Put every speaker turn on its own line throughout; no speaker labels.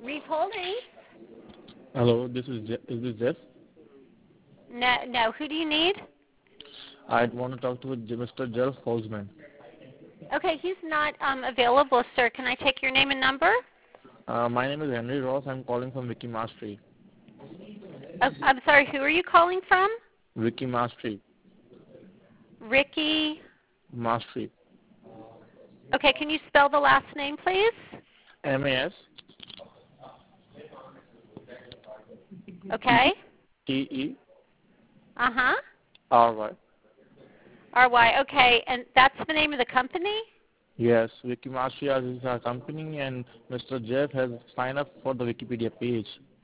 Reef Holdings.
Hello, is this Jeff?
No. Who do you need?
I want to talk to Mr. Jeff Holzman.
Okay, he's not available, sir. Can I take your name and number?
My name is Henry Ross. I'm calling from Wiki Mastery.
Oh, I'm sorry. Who are you calling from?
Wiki Mastery.
Ricky.
Mastery.
Okay, can you spell the last name, please?
M-A-S.
Okay.
T-E.
Uh-huh.
R-Y.
R-Y. Okay, and that's the name of the company?
Yes, Wiki Mastery is our company, and Mr. Jeff has signed up for the Wikipedia page.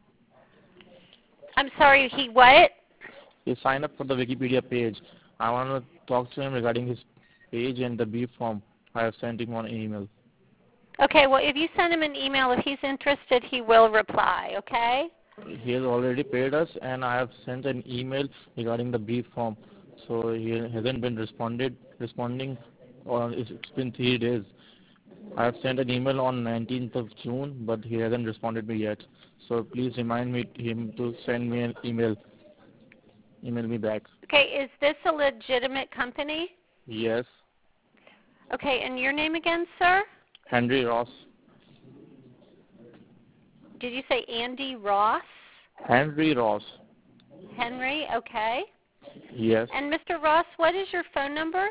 I'm sorry, he what?
He signed up for the Wikipedia page. I want to talk to him regarding his page and the brief form. I have sent him on email.
Okay, well, if you send him an email, if he's interested, he will reply, okay?
He has already paid us, and I have sent an email regarding the brief form. So he hasn't been responding, or it's been 3 days. I have sent an email on 19th of June, but he hasn't responded me yet. So please remind him to send me an email. Email me back.
Okay, is this a legitimate company?
Yes.
Okay, and your name again, sir?
Henry Ross.
Did you say Andy Ross?
Henry Ross.
Henry, okay.
Yes.
And Mr. Ross, what is your phone number?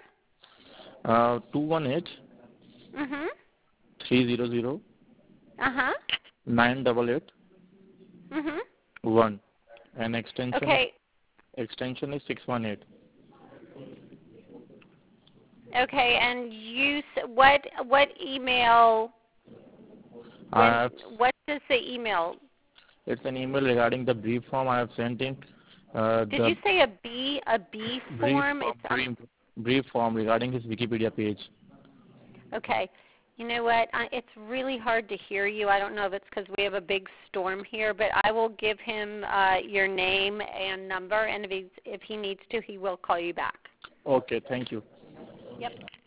218
Mm-hmm.
300
Uh-huh.
988
Mm-hmm.
1, and extension
Okay.
is 618.
Okay, and what email, what does the email?
It's an email regarding the brief form I have sent him.
Did you say a B form?
Brief form regarding his Wikipedia page.
Okay. You know what? It's really hard to hear you. I don't know if it's because we have a big storm here, but I will give him your name and number, and if he needs to, he will call you back.
Okay, thank you.
Yep.